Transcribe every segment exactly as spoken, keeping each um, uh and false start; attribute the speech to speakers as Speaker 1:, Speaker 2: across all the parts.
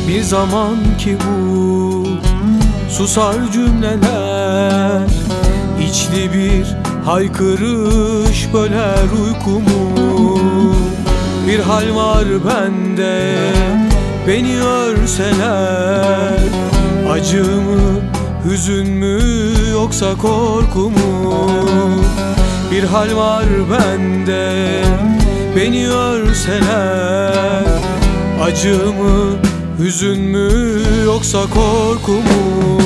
Speaker 1: Bir zaman ki bu susar cümleler, içli bir haykırış böler uykumu. Bir hal var bende, beni örseler, acı mı, hüzün mü, yoksa korku mu? Bir hal var bende, beni örseler, acı mı, hüzün mü, yoksa korku mu?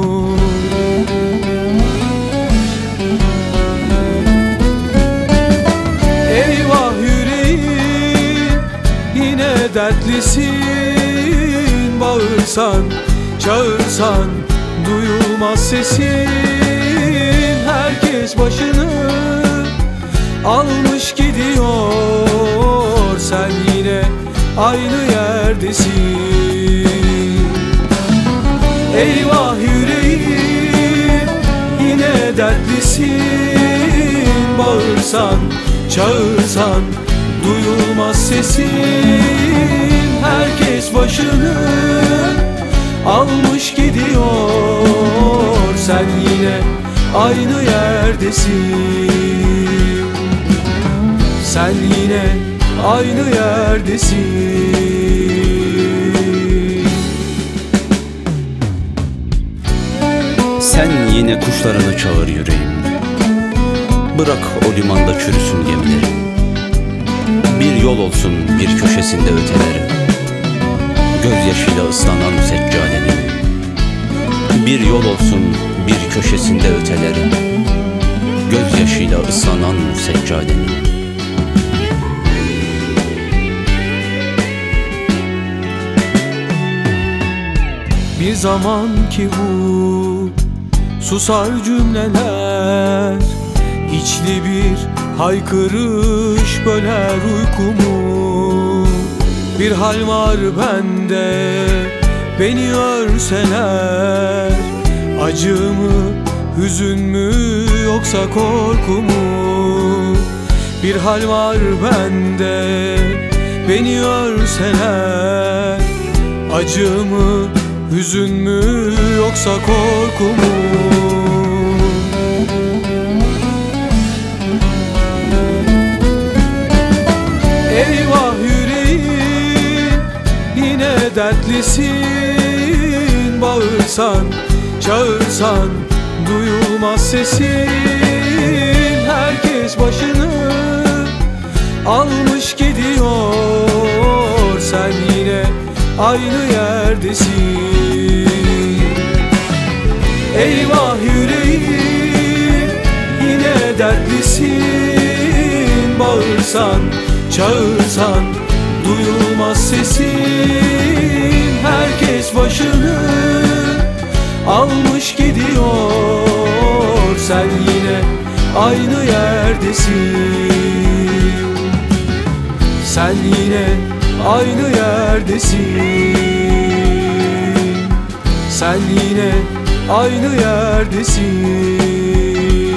Speaker 1: Eyvah yüreğim, yine dertlisin. Bağırsan, çağırsan duyulmaz sesin. Herkes başını almış gidiyor, sen yine aynı yerdesin. Eyvah yüreğim, yine dertlisin. Bağırsan, çağırsan duyulmaz sesin. Herkes başını almış gidiyor, sen yine aynı yerdesin. Sen yine aynı yerdesin.
Speaker 2: Sen yine kuşlarını çağır yüreğim, bırak o limanda çürüsün gemileri. Bir yol olsun bir köşesinde öteleri, gözyaşıyla ıslanan seccadenin. Bir yol olsun bir köşesinde öteleri, gözyaşıyla ıslanan seccadenin.
Speaker 1: Bir zaman ki bu susar cümleler, içli bir haykırış böler uykumu. Bir hal var bende, beni örseler, acı mı, hüzün mü, yoksa korku mu? Bir hal var bende, beni örseler, acı mı, hüzün mü, yoksa korku mu? Eyvah yüreğim, yine dertlisin. Bağırsan, çağırsan duyulmaz sesin. Herkes başını almış gidiyor, sen yine aynı yerdesin. Eyvah yüreğim, yine dertlisin. Bağırsan, çağırsan duyulmaz sesin. Herkes başını almış gidiyor, sen yine aynı yerdesin. Sen yine aynı yerdesin. Sen yine aynı yerdesin.